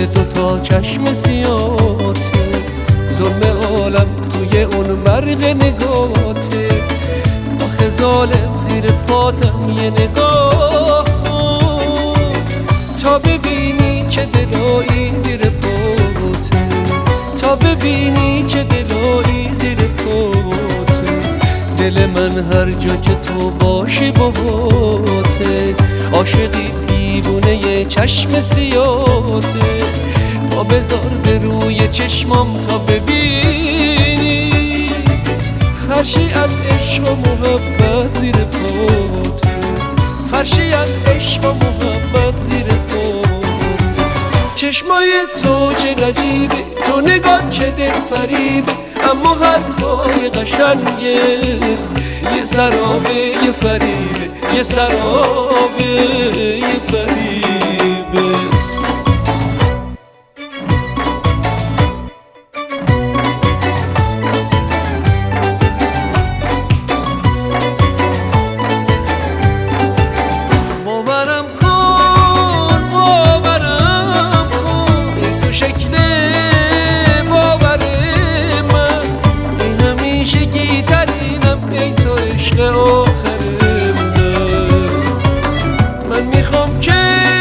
دوتا چشم سیاته، ظلم عالم توی اون مرق نگاته. آخه ظالم زیر پاتم یه نگاه کن تا ببینی چه دلایی زیر پاته، تا ببینی چه دلایی زیر پاته. دل من هر جا که تو باشی باهاته، عاشقی دیوونه یه چشم سیاته. پا بذار به روی چشمام تا ببینی فرشی از عشق و محبت زیر پاته، فرشی از عشق و محبت زیر پاته. چشمای تو چه عجیبه، تو نگاه چه دل فریبه، اما حرفای قشنگه یه سرابه یه فریبه، یه سرابه یه فریبه. باورم کن باورم کن ای تو شکل باور من، ای همیشگی ترینم ای تو عشق آخرم. من میخوام که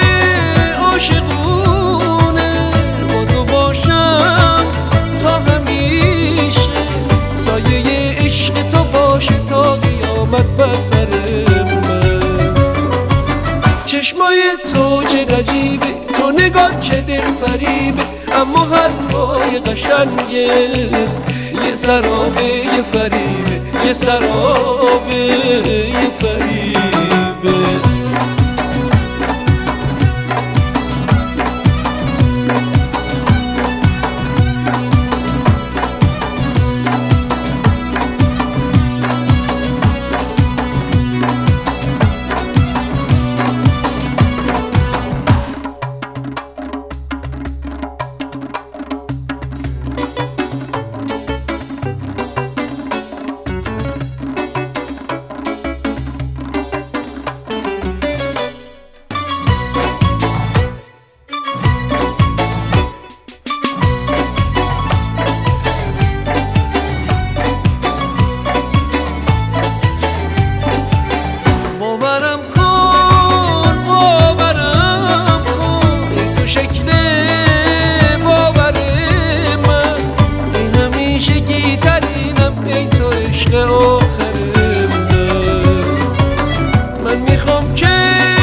عاشقونه با تو باشم تا همیشه، سایه عشق تو باشه تا قیامت بر سر من. چشمای تو چه عجیبه، تو نگاه چه دل فریبه، اما حرفای قشنگه یه سرابه یه فریبه، یه سرابه یه فریبه. باورم کن باورم کن ای تو شکل باور من، ای همیشگی ترینم ای تو عشق آخرم. من میخوام که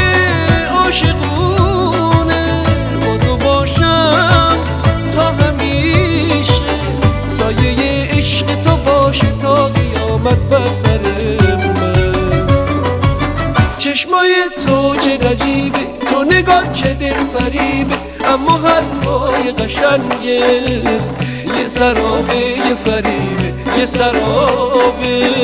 عاشقونه با تو باشم تا همیشه، سایه عشق تو باشه تا قیامت بر سر من. چشمای تو چه عجیبه، تو نگاه چه دل فریبه، اما حرفای قشنگه یه سرابه یه فریبه، یه سرابه